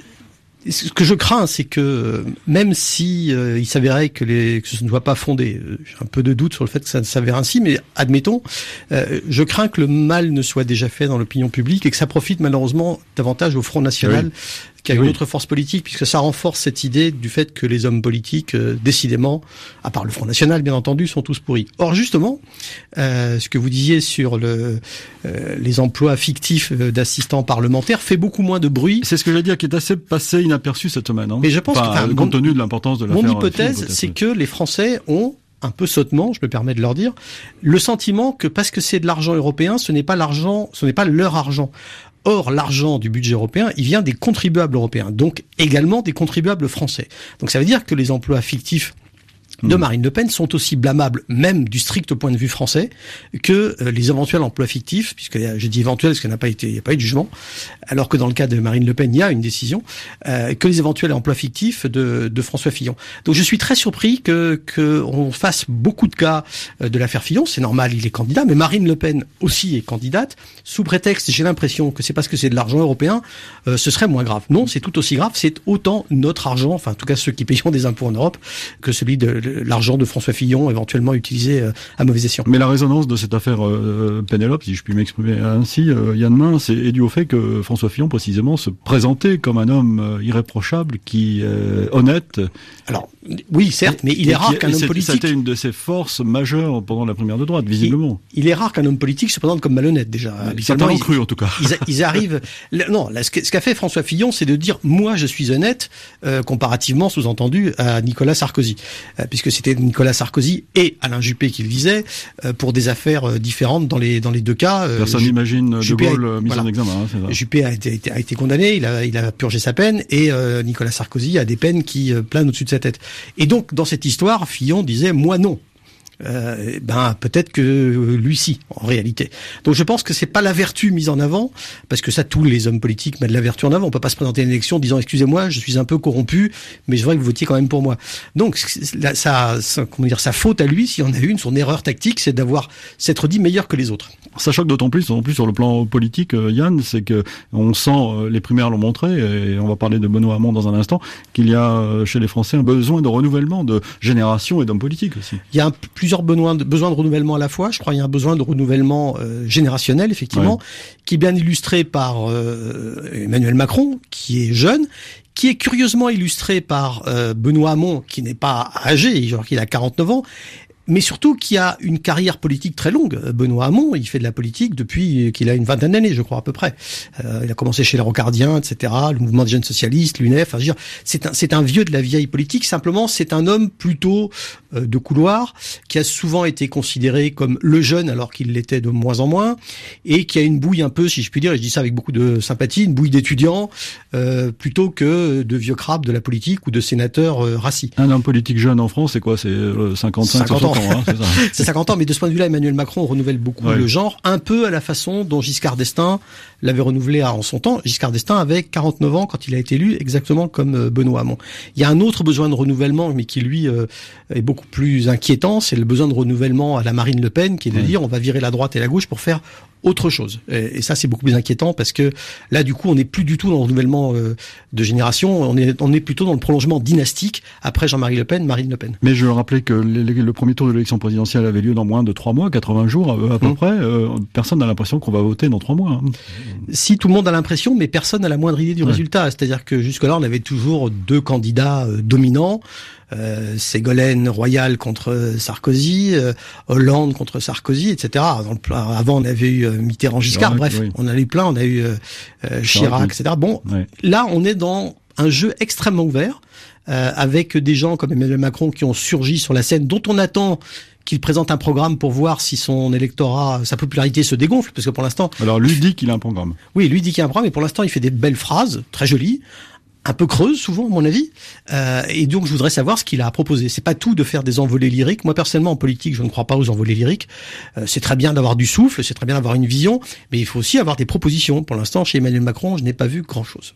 Ce que je crains, c'est que même si euh, il s'avérait que, les, que ce ne soit pas fondé, euh, j'ai un peu de doute sur le fait que ça s'avère ainsi, mais admettons, euh, je crains que le mal ne soit déjà fait dans l'opinion publique et que ça profite malheureusement davantage au Front National. Oui. Qui a une oui. autre force politique, puisque ça renforce cette idée du fait que les hommes politiques, euh, décidément, à part le Front National, bien entendu, sont tous pourris. Or, justement, euh, ce que vous disiez sur le, euh, les emplois fictifs d'assistants parlementaires fait beaucoup moins de bruit. C'est ce que j'allais dire, qui est assez passé inaperçu cette semaine. Hein. Mais je pense enfin, que, enfin, compte tenu de l'importance de l'affaire. Mon hypothèse, film, c'est que les Français ont un peu sottement, je me permets de leur dire, le sentiment que parce que c'est de l'argent européen, ce n'est pas l'argent, ce n'est pas leur argent. Or, l'argent du budget européen, il vient des contribuables européens, donc également des contribuables français. Donc ça veut dire que les emplois fictifs de Marine Le Pen sont aussi blâmables, même du strict point de vue français, que euh, les éventuels emplois fictifs, puisque j'ai dit éventuels parce qu'il n'y a pas été, il n'y a pas eu de jugement, alors que dans le cas de Marine Le Pen, il y a une décision, euh, que les éventuels emplois fictifs de, de François Fillon. Donc je suis très surpris que, que on fasse beaucoup de cas de l'affaire Fillon. C'est normal, il est candidat, mais Marine Le Pen aussi est candidate, sous prétexte, j'ai l'impression que c'est parce que c'est de l'argent européen, euh, ce serait moins grave. Non, c'est tout aussi grave, c'est autant notre argent, enfin en tout cas ceux qui payons des impôts en Europe, que celui de l'argent de François Fillon éventuellement utilisé euh, à mauvais escient. Mais la résonance de cette affaire euh, Pénélope, si je puis m'exprimer ainsi, euh, Yann Main, c'est dû au fait que François Fillon précisément se présentait comme un homme euh, irréprochable, qui euh, honnête. Alors oui, certes, mais il est rare qu'un homme politique. C'était une de ses forces majeures pendant la primaire de droite, visiblement. Il, il est rare qu'un homme politique se présente comme malhonnête déjà. Certains l'ont cru en tout cas. Ils, ils arrivent. Non, là, ce qu'a fait François Fillon, c'est de dire moi je suis honnête, euh, comparativement, sous-entendu, à Nicolas Sarkozy, euh, puisque c'était Nicolas Sarkozy et Alain Juppé qui le disaient, euh, pour des affaires euh, différentes dans les dans les deux cas. Euh, Personne n'imagine De Gaulle mis voilà. en examen. Hein, c'est ça. Juppé a été, a été condamné, il a il a purgé sa peine, et euh, Nicolas Sarkozy a des peines qui euh, planent au-dessus de sa tête. Et donc dans cette histoire, Fillon disait moi non. euh, ben peut-être que lui si, en réalité. Donc je pense que c'est pas la vertu mise en avant, parce que ça tous les hommes politiques mettent la vertu en avant. On peut pas se présenter à une élection en disant excusez-moi, je suis un peu corrompu, mais je voudrais que vous votiez quand même pour moi. Donc ça, ça, ça comment dire, sa faute à lui, s'il y en a une, son erreur tactique, c'est d'avoir s'être dit meilleur que les autres. Ça choque d'autant plus, en plus sur le plan politique, euh, Yann, c'est que on sent, euh, les primaires l'ont montré, et on va parler de Benoît Hamon dans un instant, qu'il y a euh, chez les Français un besoin de renouvellement de génération et d'hommes politiques aussi. Il y a un, plusieurs besoins de, besoins de renouvellement à la fois. Je crois qu'il y a un besoin de renouvellement euh, générationnel, effectivement, ouais. qui est bien illustré par euh, Emmanuel Macron, qui est jeune, qui est curieusement illustré par euh, Benoît Hamon, qui n'est pas âgé, genre qu'il a quarante-neuf ans, mais surtout qui a une carrière politique très longue. Benoît Hamon, il fait de la politique depuis qu'il a une vingtaine d'années, je crois, à peu près. Euh, il a commencé chez les Rocardiens, et cetera, le mouvement des jeunes socialistes, l'U N E F. Enfin, je veux dire, c'est un, c'est un vieux de la vieille politique. Simplement, c'est un homme plutôt euh, de couloir, qui a souvent été considéré comme le jeune, alors qu'il l'était de moins en moins, et qui a une bouille un peu, si je puis dire, et je dis ça avec beaucoup de sympathie, une bouille d'étudiant, euh, plutôt que de vieux crabes de la politique ou de sénateurs euh, rassis. Un homme politique jeune en France, c'est quoi? C'est euh, cinquante-cinq, cinquante ans. Hein, c'est, ça. C'est cinquante ans, mais de ce point de vue-là, Emmanuel Macron renouvelle beaucoup ouais. le genre, un peu à la façon dont Giscard d'Estaing l'avait renouvelé en son temps. Giscard d'Estaing avait quarante-neuf ans quand il a été élu, exactement comme Benoît Hamon. Il y a un autre besoin de renouvellement, mais qui lui euh, est beaucoup plus inquiétant, c'est le besoin de renouvellement à la Marine Le Pen, qui est de ouais. dire on va virer la droite et la gauche pour faire autre chose. Et, et ça, c'est beaucoup plus inquiétant parce que là, du coup, on n'est plus du tout dans le renouvellement euh, de génération, on est, on est plutôt dans le prolongement dynastique après Jean-Marie Le Pen, Marine Le Pen. Mais je veux rappeler que les, les, le premier tour de l'élection présidentielle avait lieu dans moins de trois mois, quatre-vingts jours à, à peu mmh. près. Euh, personne n'a l'impression qu'on va voter dans trois mois. Hein. Si, tout le monde a l'impression, mais personne n'a la moindre idée du ouais. résultat. C'est-à-dire que jusque-là, on avait toujours deux candidats euh, dominants. Euh, Ségolène Royal contre Sarkozy, euh, Hollande contre Sarkozy, et cetera. Avant, on avait eu euh, Mitterrand-Giscard. Bref, oui. on en a eu plein. On a eu euh, euh, Chirac, et cetera. Bon, ouais. là, on est dans un jeu extrêmement ouvert, euh, avec des gens comme Emmanuel Macron qui ont surgi sur la scène, dont on attend qu'il présente un programme pour voir si son électorat, sa popularité se dégonfle, parce que pour l'instant... Alors, lui dit qu'il a un programme. Oui, lui dit qu'il a un programme, mais pour l'instant, il fait des belles phrases, très jolies, un peu creuse souvent à mon avis, euh, et donc je voudrais savoir ce qu'il a à proposer. C'est pas tout de faire des envolées lyriques. Moi personnellement en politique je ne crois pas aux envolées lyriques. Euh, c'est très bien d'avoir du souffle, c'est très bien d'avoir une vision, mais il faut aussi avoir des propositions. Pour l'instant chez Emmanuel Macron je n'ai pas vu grand chose.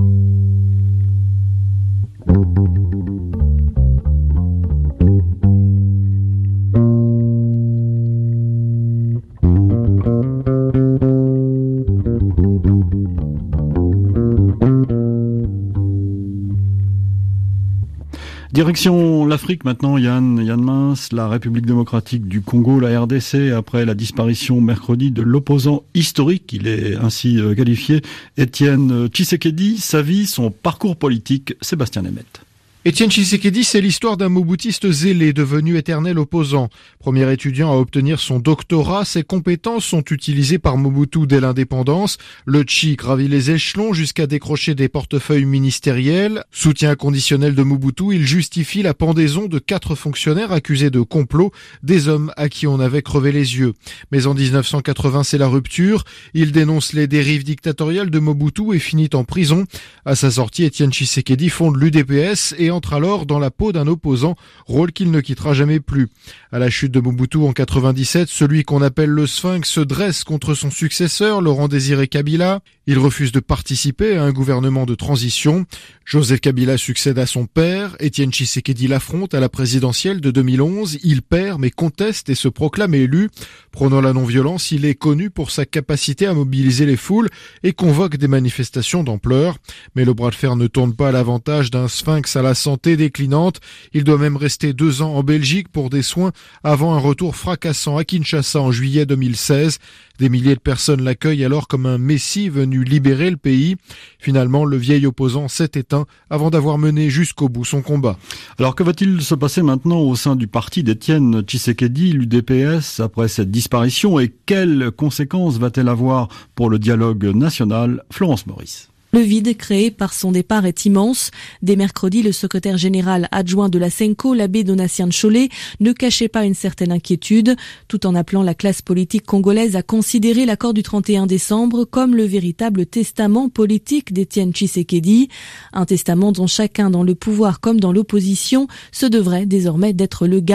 Direction l'Afrique maintenant, Yann, Yann Mince, la République démocratique du Congo, la R D C, après la disparition mercredi de l'opposant historique, il est ainsi qualifié, Étienne Tshisekedi, sa vie, son parcours politique, Sébastien Nemeth. Étienne Tshisekedi, c'est l'histoire d'un moboutiste zélé devenu éternel opposant. Premier étudiant à obtenir son doctorat, ses compétences sont utilisées par Mobutu dès l'indépendance. Le Tchi gravit les échelons jusqu'à décrocher des portefeuilles ministériels. Soutien conditionnel de Mobutu, il justifie la pendaison de quatre fonctionnaires accusés de complot, des hommes à qui on avait crevé les yeux. Mais en dix-neuf cent quatre-vingts, c'est la rupture. Il dénonce les dérives dictatoriales de Mobutu et finit en prison. À sa sortie, Étienne Tshisekedi fonde l'U D P S et entre alors dans la peau d'un opposant, rôle qu'il ne quittera jamais plus. À la chute de Mobutu en quatre-vingt-dix-sept, celui qu'on appelle le Sphinx se dresse contre son successeur, Laurent-Désiré Kabila. Il refuse de participer à un gouvernement de transition. Joseph Kabila succède à son père. Étienne Tshisekedi l'affronte à la présidentielle de deux mille onze. Il perd mais conteste et se proclame élu. Prônant la non-violence, il est connu pour sa capacité à mobiliser les foules et convoque des manifestations d'ampleur. Mais le bras de fer ne tourne pas à l'avantage d'un Sphinx à la santé déclinante. Il doit même rester deux ans en Belgique pour des soins avant un retour fracassant à Kinshasa en juillet deux mille seize. Des milliers de personnes l'accueillent alors comme un messie venu libérer le pays. Finalement, le vieil opposant s'est éteint avant d'avoir mené jusqu'au bout son combat. Alors que va-t-il se passer maintenant au sein du parti d'Étienne Tshisekedi, l'U D P S, après cette disparition, et quelles conséquences va-t-elle avoir pour le dialogue national? Florence Maurice. Le vide créé par son départ est immense. Dès mercredi, le secrétaire général adjoint de la Senko, l'abbé Donatien Cholet, ne cachait pas une certaine inquiétude, tout en appelant la classe politique congolaise à considérer l'accord du trente et un décembre comme le véritable testament politique d'Étienne Tshisekedi. Un testament dont chacun dans le pouvoir comme dans l'opposition se devrait désormais d'être le garant.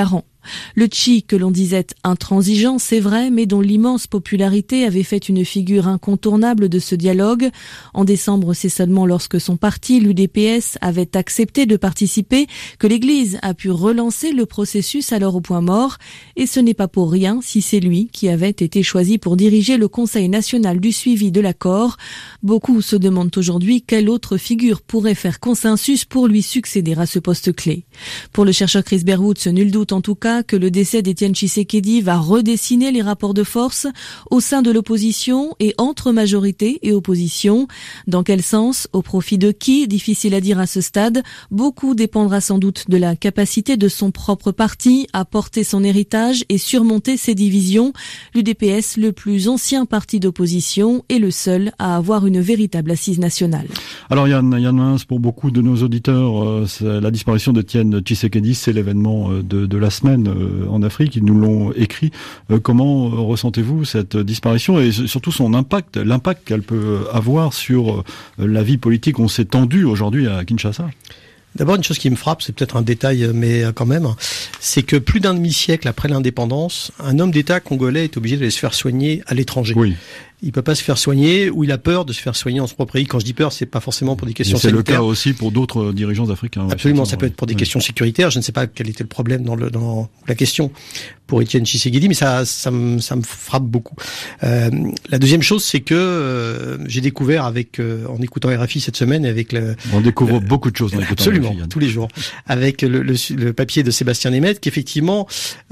Le Tchi, que l'on disait intransigeant, c'est vrai, mais dont l'immense popularité avait fait une figure incontournable de ce dialogue. En décembre, c'est seulement lorsque son parti, l'U D P S, avait accepté de participer que l'Église a pu relancer le processus alors au point mort. Et ce n'est pas pour rien si c'est lui qui avait été choisi pour diriger le Conseil national du suivi de l'accord. Beaucoup se demandent aujourd'hui quelle autre figure pourrait faire consensus pour lui succéder à ce poste clé. Pour le chercheur Chris Berwood, nul doute en tout cas que le décès d'Étienne Tshisekedi va redessiner les rapports de force au sein de l'opposition et entre majorité et opposition. Dans quel sens, au profit de qui, difficile à dire à ce stade. Beaucoup dépendra sans doute de la capacité de son propre parti à porter son héritage et surmonter ses divisions. L'U D P S, le plus ancien parti d'opposition, est le seul à avoir une véritable assise nationale. Alors Yann, Yann Mins, pour beaucoup de nos auditeurs, euh, la disparition d'Étienne Tshisekedi, c'est l'événement de, de la semaine euh, en Afrique. Ils nous l'ont écrit. Euh, comment euh, ressentez-vous cette disparition et surtout son impact, l'impact qu'elle peut avoir sur euh, la vie politique? On s'est tendu aujourd'hui à Kinshasa. D'abord, une chose qui me frappe, c'est peut-être un détail, mais quand même, c'est que plus d'un demi-siècle après l'indépendance, un homme d'État congolais est obligé de se faire soigner à l'étranger. Oui. Il peut pas se faire soigner ou il a peur de se faire soigner en son propre pays. Quand je dis peur, c'est pas forcément pour des questions c'est sanitaires. C'est le cas aussi pour d'autres dirigeants africains. Absolument, ça peut être pour des oui. questions sécuritaires. Je ne sais pas quel était le problème dans, le, dans la question pour Étienne Tshisekedi, mais ça, ça, me, ça me frappe beaucoup. Euh, la deuxième chose, c'est que euh, j'ai découvert avec, euh, en écoutant R F I cette semaine, avec le, on découvre le, beaucoup de choses en écoutant absolument, R F I, tous les jours, avec le, le, le papier de Sébastien Nemeth, qu'effectivement,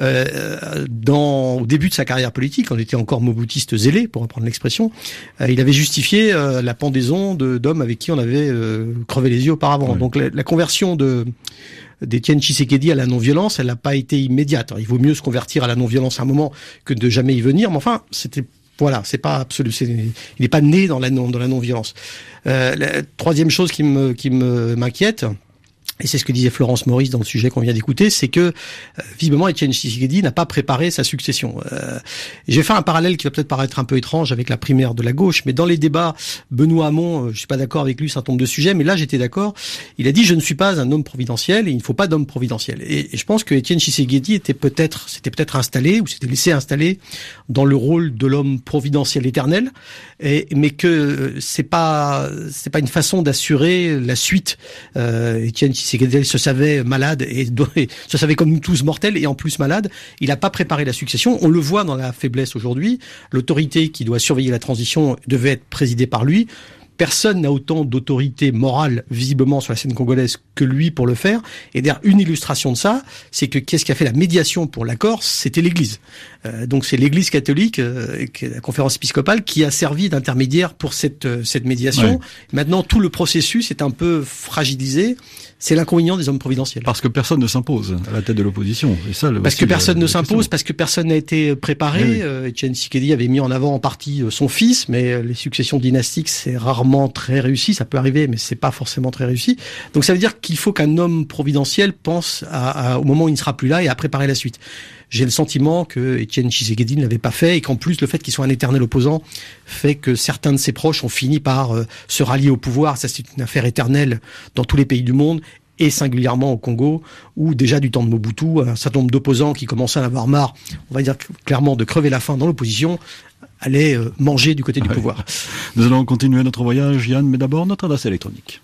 euh, dans au début de sa carrière politique, quand il était encore moboutiste zélé, pour reprendre l'expression, euh, il avait justifié euh, la pendaison de, d'hommes avec qui on avait euh, crevé les yeux auparavant. Oui. Donc la, la conversion de d'Étienne Tshisekedi à la non-violence, elle n'a pas été immédiate. Alors, il vaut mieux se convertir à la non-violence à un moment que de jamais y venir, mais enfin, c'était voilà, c'est pas absolu, c'est, il n'est pas né dans la non dans la non-violence. Euh, la troisième chose qui me qui me m'inquiète, et c'est ce que disait Florence Maurice dans le sujet qu'on vient d'écouter, c'est que euh, visiblement Étienne Tshisekedi n'a pas préparé sa succession. Euh, je vais faire un parallèle qui va peut-être paraître un peu étrange avec la primaire de la gauche, mais dans les débats, Benoît Hamon, euh, je suis pas d'accord avec lui sur un nombre de sujets, mais là j'étais d'accord. Il a dit je ne suis pas un homme providentiel et il ne faut pas d'homme providentiel. Et, et je pense que Étienne Tshisekedi était peut-être, s'était peut-être installé ou s'était laissé installer dans le rôle de l'homme providentiel éternel, et, mais que euh, c'est pas c'est pas une façon d'assurer la suite. Euh, Étienne Tshisekedi se savait malade et se savait comme nous tous mortel et en plus malade. Il n'a pas préparé la succession. On le voit dans la faiblesse aujourd'hui. L'autorité qui doit surveiller la transition devait être présidée par lui. Personne n'a autant d'autorité morale visiblement sur la scène congolaise que lui pour le faire. Et d'ailleurs, une illustration de ça, c'est que qu'est-ce qui a fait la médiation pour l'accord? C'était l'Église. Euh, donc c'est l'Église catholique, euh, la conférence épiscopale, qui a servi d'intermédiaire pour cette euh, cette médiation. Ouais. Maintenant, tout le processus est un peu fragilisé. C'est l'inconvénient des hommes providentiels. Parce que personne ne s'impose à la tête de l'opposition. Et ça, le, parce que personne le, ne s'impose, question. Parce que personne n'a été préparé. Oui. Euh, Étienne Tshisekedi avait mis en avant en partie son fils, mais les successions dynastiques, c'est rarement très réussi. Ça peut arriver, mais c'est pas forcément très réussi. Donc ça veut dire qu'il faut qu'un homme providentiel pense à, à, au moment où il ne sera plus là et à préparer la suite. J'ai le sentiment que Étienne Tshisekedi ne l'avait pas fait et qu'en plus le fait qu'il soit un éternel opposant fait que certains de ses proches ont fini par euh, se rallier au pouvoir. Ça, c'est une affaire éternelle dans tous les pays du monde et singulièrement au Congo, où déjà du temps de Mobutu, un certain nombre d'opposants qui commençaient à en avoir marre, on va dire clairement, de crever la faim dans l'opposition, allaient euh, manger du côté du ouais. pouvoir. Nous allons continuer notre voyage, Yann, mais d'abord notre adresse électronique.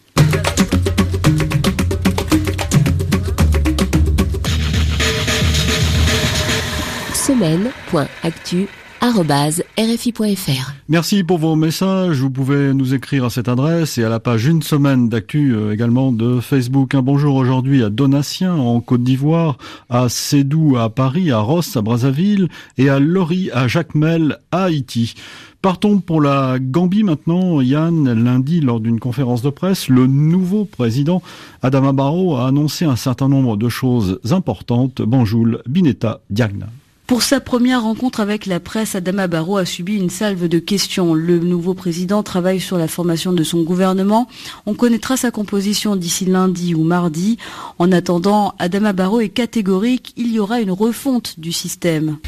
semaine.actu arobase r f i point f r. Merci pour vos messages. Vous pouvez nous écrire à cette adresse et à la page Une Semaine d'actu euh, également de Facebook. Un bonjour aujourd'hui à Donatien en Côte d'Ivoire, à Sédou à Paris, à Ross à Brazzaville et à Lori à Jacmel à Haïti. Partons pour la Gambie maintenant. Yann, lundi, lors d'une conférence de presse, le nouveau président Adama Barrow a annoncé un certain nombre de choses importantes. Banjul Bineta Diagna. Pour sa première rencontre avec la presse, Adama Barrow a subi une salve de questions. Le nouveau président travaille sur la formation de son gouvernement. On connaîtra sa composition d'ici lundi ou mardi. En attendant, Adama Barrow est catégorique, il y aura une refonte du système.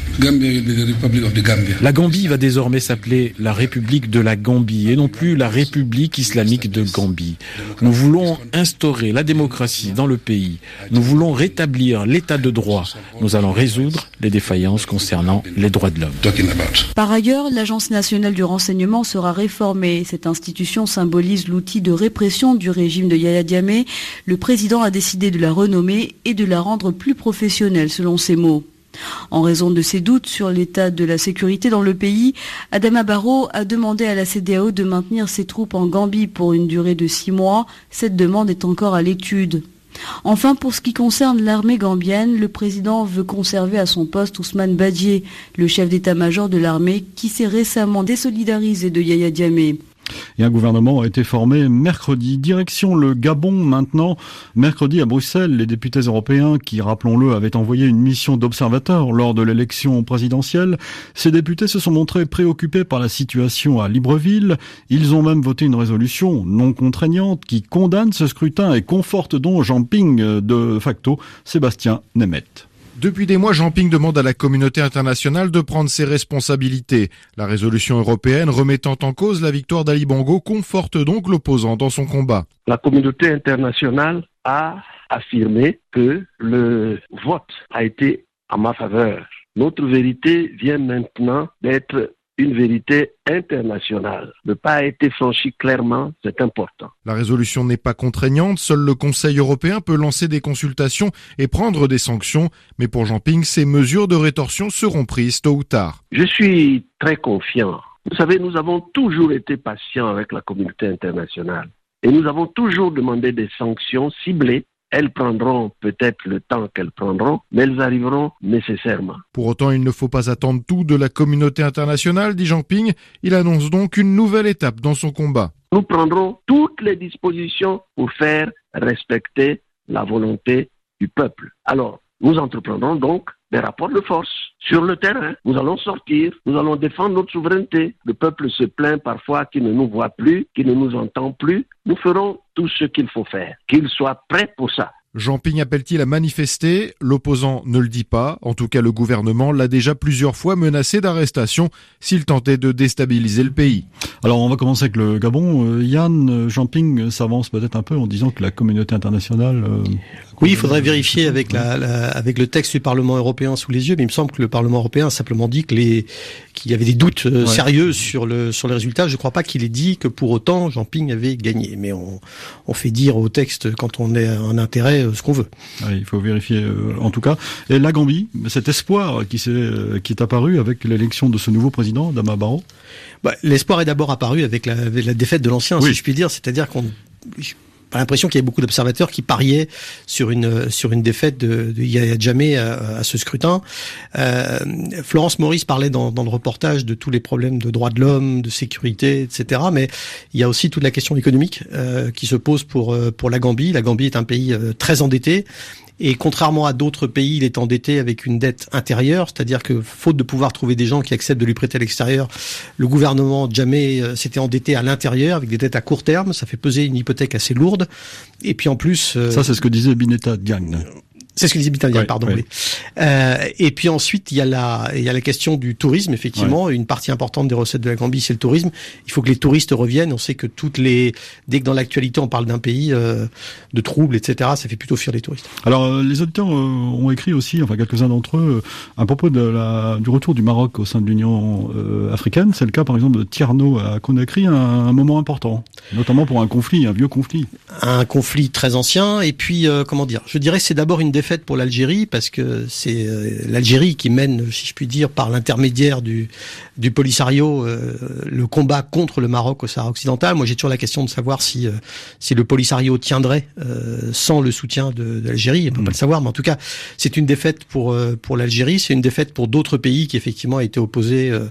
La Gambie va désormais s'appeler la République de la Gambie et non plus la République islamique de Gambie. Nous voulons instaurer la démocratie dans le pays. Nous voulons rétablir l'état de droit. Nous allons résoudre les défaillances concernant les droits de l'homme. Par ailleurs, l'Agence nationale du renseignement sera réformée. Cette institution symbolise l'outil de répression du régime de Yahya Jammeh. Le président a décidé de la renommer et de la rendre plus professionnelle, selon ses mots. En raison de ses doutes sur l'état de la sécurité dans le pays, Adama Barrow a demandé à la C E D E A O de maintenir ses troupes en Gambie pour une durée de six mois. Cette demande est encore à l'étude. Enfin, pour ce qui concerne l'armée gambienne, le président veut conserver à son poste Ousmane Badjié, le chef d'état-major de l'armée qui s'est récemment désolidarisé de Yahya Jammeh. Et un gouvernement a été formé mercredi. Direction le Gabon maintenant. Mercredi à Bruxelles, les députés européens qui, rappelons-le, avaient envoyé une mission d'observateurs lors de l'élection présidentielle. Ces députés se sont montrés préoccupés par la situation à Libreville. Ils ont même voté une résolution non contraignante qui condamne ce scrutin et conforte donc Jean Ping de facto Sébastien Nemeth. Depuis des mois, Jean Ping demande à la communauté internationale de prendre ses responsabilités. La résolution européenne remettant en cause la victoire d'Ali Bongo conforte donc l'opposant dans son combat. La communauté internationale a affirmé que le vote a été en ma faveur. Notre vérité vient maintenant d'être une vérité internationale. Le pas a été franchi clairement, c'est important. La résolution n'est pas contraignante, seul le Conseil européen peut lancer des consultations et prendre des sanctions, mais pour Jean Ping, ces mesures de rétorsion seront prises tôt ou tard. Je suis très confiant. Vous savez, nous avons toujours été patients avec la communauté internationale et nous avons toujours demandé des sanctions ciblées. Elles prendront peut-être le temps qu'elles prendront, mais elles arriveront nécessairement. Pour autant, il ne faut pas attendre tout de la communauté internationale, dit Jean Ping. Il annonce donc une nouvelle étape dans son combat. Nous prendrons toutes les dispositions pour faire respecter la volonté du peuple. Alors, nous entreprendrons donc des rapports de force sur le terrain. Nous allons sortir, nous allons défendre notre souveraineté. Le peuple se plaint parfois qu'il ne nous voit plus, qu'il ne nous entend plus. Nous ferons tout ce qu'il faut faire, qu'il soit prêt pour ça. Jean Ping appelle-t-il à manifester? L'opposant ne le dit pas. En tout cas, le gouvernement l'a déjà plusieurs fois menacé d'arrestation s'il tentait de déstabiliser le pays. Alors, on va commencer avec le Gabon. Euh, Yann, Jean Ping s'avance peut-être un peu en disant que la communauté internationale... Euh, oui, il faudrait vérifier avec, la, la, avec le texte du Parlement européen sous les yeux, mais il me semble que le Parlement européen a simplement dit que les, qu'il y avait des doutes euh, ouais. sérieux sur, le, sur les résultats. Je ne crois pas qu'il ait dit que pour autant Jean Ping avait gagné. Mais on, on fait dire au texte, quand on est un intérêt, ce qu'on veut. Oui, il faut vérifier euh, en tout cas. Et la Gambie, cet espoir qui, s'est, euh, qui est apparu avec l'élection de ce nouveau président, Adama Barrow. Bah, l'espoir est d'abord apparu avec la, avec la défaite de l'ancien, oui. si je puis dire. C'est-à-dire qu'on... J'ai l'impression qu'il y a beaucoup d'observateurs qui pariaient sur une sur une défaite de, de Yahya Jammeh à, à ce scrutin. Euh, Florence Maurice parlait dans, dans le reportage de tous les problèmes de droits de l'homme, de sécurité, et cetera. Mais il y a aussi toute la question économique euh, qui se pose pour pour la Gambie. La Gambie est un pays euh, très endetté. Et contrairement à d'autres pays, il est endetté avec une dette intérieure, c'est-à-dire que faute de pouvoir trouver des gens qui acceptent de lui prêter à l'extérieur, le gouvernement Jammeh s'était endetté à l'intérieur avec des dettes à court terme, ça fait peser une hypothèque assez lourde. Et puis en plus... Euh, ça, c'est ce que disait Bineta Diagne. C'est ce que disait Bineta Diagne, ouais, pardon. Ouais. Oui. Euh, et puis ensuite, il y a la, il y a la question du tourisme, effectivement. Ouais. Une partie importante des recettes de la Gambie, c'est le tourisme. Il faut que les touristes reviennent. On sait que toutes les, dès que dans l'actualité on parle d'un pays euh, de troubles, et cetera, ça fait plutôt fuir les touristes. Alors, euh, les auditeurs euh, ont écrit aussi, enfin quelques-uns d'entre eux, euh, à propos de la, du retour du Maroc au sein de l'Union euh, africaine. C'est le cas, par exemple, de Tierno à Conakry, un, un moment important, notamment pour un conflit, un vieux conflit. Un conflit très ancien. Et puis, euh, comment dire, je dirais que c'est d'abord une défaite pour l'Algérie, parce que c'est euh, l'Algérie qui mène, si je puis dire, par l'intermédiaire du, du Polisario, euh, le combat contre le Maroc au Sahara occidental. Moi, j'ai toujours la question de savoir si, euh, si le Polisario tiendrait euh, sans le soutien de, de l'Algérie. On peut mmh. pas le savoir, mais en tout cas, c'est une défaite pour, euh, pour l'Algérie. C'est une défaite pour d'autres pays qui, effectivement, étaient opposés euh,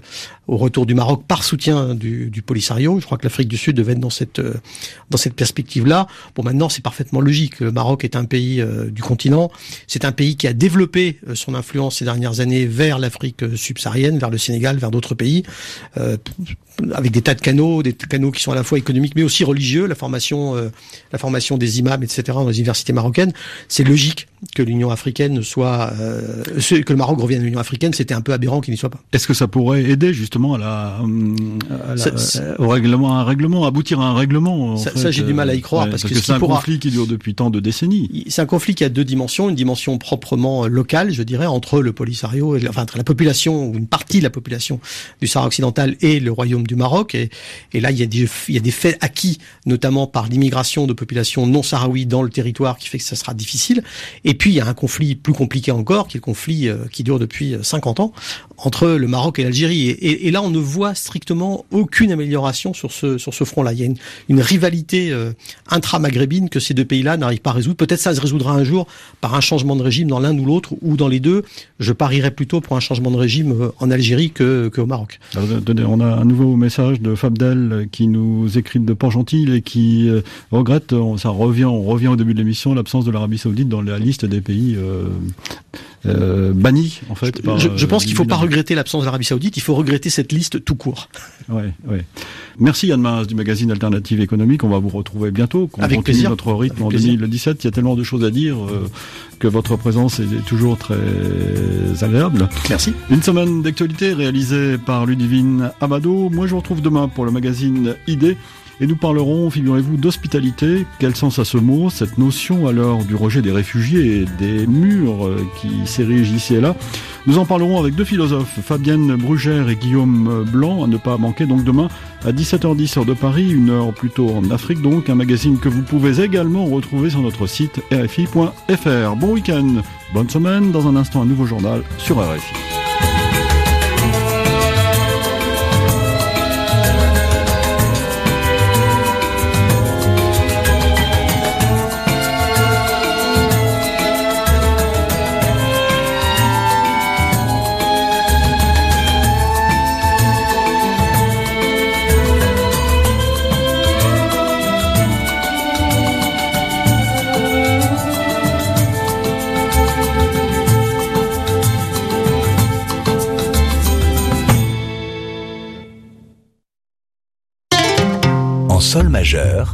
au retour du Maroc par soutien du, du Polisario. Je crois que l'Afrique du Sud devait être dans cette euh, dans cette perspective-là. Bon, maintenant, c'est parfaitement logique. Le Maroc est un pays euh, du continent. C'est un pays qui a développé euh, son influence ces dernières années vers l'Afrique subsaharienne, vers le Sénégal, vers d'autres pays, euh, avec des tas de canaux, des canaux qui sont à la fois économiques mais aussi religieux, la formation, euh, la formation des imams, et cetera dans les universités marocaines. C'est logique que l'Union africaine soit, euh, que le Maroc revienne à l'Union africaine. C'était un peu aberrant qu'il n'y soit pas. Est-ce que ça pourrait aider justement à la, à la ça, euh, au règlement, à un règlement, aboutir à un règlement? Ça, fait, ça j'ai euh, du mal à y croire ouais, parce, parce que, que c'est un pourra... conflit qui dure depuis tant de décennies. C'est un conflit qui a deux dimensions, une dimension proprement locale, je dirais, entre le Polisario, et, enfin entre la population ou une partie de la population du Sahara occidental et le Royaume du Maroc. Et, et là, il y a des, il y a des faits acquis, notamment par l'immigration de populations non sahraouies dans le territoire, qui fait que ça sera difficile. Et puis il y a un conflit plus compliqué encore, qui est le conflit euh, qui dure depuis cinquante ans entre le Maroc et l'Algérie. Et, et, et là, on ne voit strictement aucune amélioration sur ce sur ce front-là. Il y a une, une rivalité euh, intra-maghrébine que ces deux pays-là n'arrivent pas à résoudre. Peut-être ça se résoudra un jour par un changement de régime dans l'un ou l'autre, ou dans les deux. Je parierais plutôt pour un changement de régime euh, en Algérie que qu'au Maroc. Alors, on a un nouveau message de Fabdel qui nous écrit de Port-Gentil et qui euh, regrette, on, ça revient, on revient au début de l'émission, l'absence de l'Arabie Saoudite dans la liste des pays euh, euh, bannis, en fait. Par, je, je pense euh, qu'il ne faut pas regretter l'absence de l'Arabie Saoudite, il faut regretter cette liste tout court. Ouais, ouais. Merci Yann Mas du magazine Alternative Économique. On va vous retrouver bientôt. On Avec continue plaisir. notre rythme Avec en plaisir. deux mille dix-sept. Il y a tellement de choses à dire euh, que votre présence est toujours très agréable. Merci. Une semaine d'actualité réalisée par Ludivine Amado. Moi, je vous retrouve demain pour le magazine Idées. Et nous parlerons, figurez-vous, d'hospitalité. Quel sens a ce mot, cette notion à l'heure du rejet des réfugiés et des murs qui s'érigent ici et là? Nous en parlerons avec deux philosophes, Fabienne Brugère et Guillaume Blanc, à ne pas manquer donc demain à dix-sept heures dix heure de Paris, une heure plutôt en Afrique donc, un magazine que vous pouvez également retrouver sur notre site R F I point F R. Bon week-end, bonne semaine, dans un instant un nouveau journal sur R F I. Sol majeur,